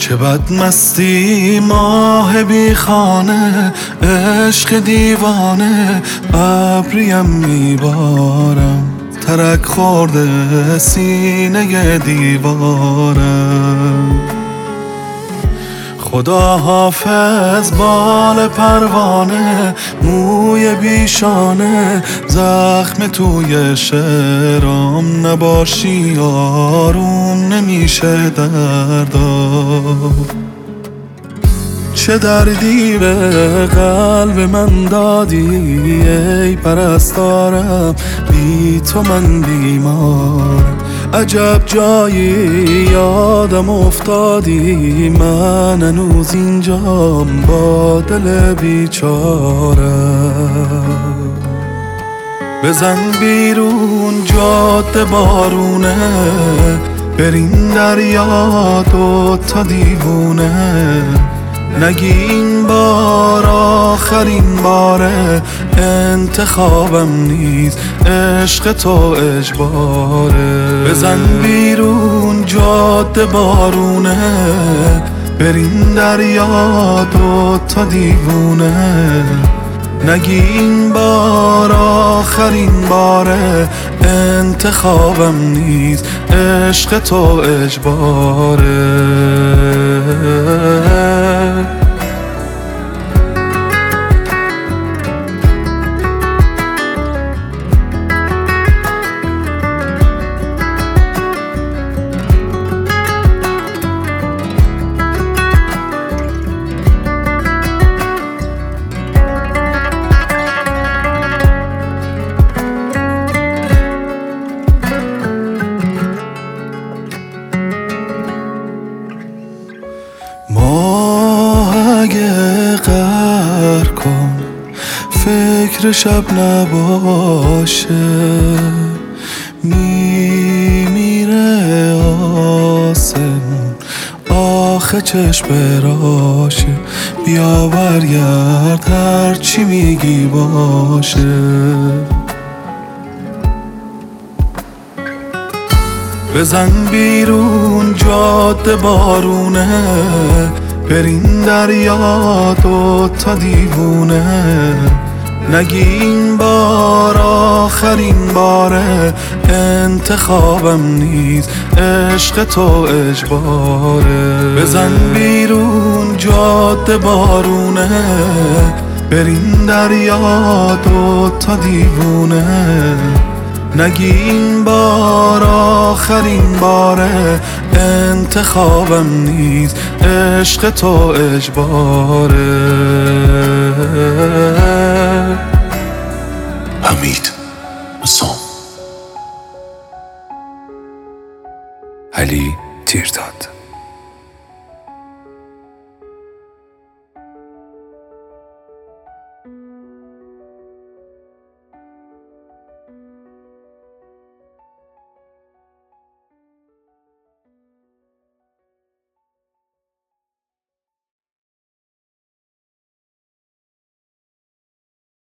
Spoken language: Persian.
چه بدمستی ماه بی خانه، عشق دیوانه ابریم میبارم، ترک خورده سینه دیوارم. خدا حافظ بال پروانه، موی بیشانه، زخم توی شعرام، نباشی آروم نمیشه دردا. چه دردی به قلب من دادی ای پرستارم، بی تو من بیمارم. عجب جایی یادم افتادی، من هنوز اینجام با دل بیچارم. بزن بیرون جاده بارونه، بریم دریا دوتا دیوونه. نگی این بار آخرین باره، انتخابم نیست عشق تو اجباره. بزن بیرون جاده بارونه، بریم دریا دوتا دیوونه. نگی این بار آخرین باره، انتخابم نیست عشق تو اجباره. ماه اگه قهر کن فکر شب نباشه، میمیره آسمون آخه چشم براشه. بیا برگرد هرچی میگی باشه. بزن بیرون جاده بارونه، بریم دریا دوتا دیوونه. نگی این بار آخرین باره، انتخابم نیست عشق تو اجباره. بزن بیرون جاده بارونه، بریم دریا دوتا دیوونه. نگی این بار آخرین باره، انتخابم نیست عشق تو اجباره.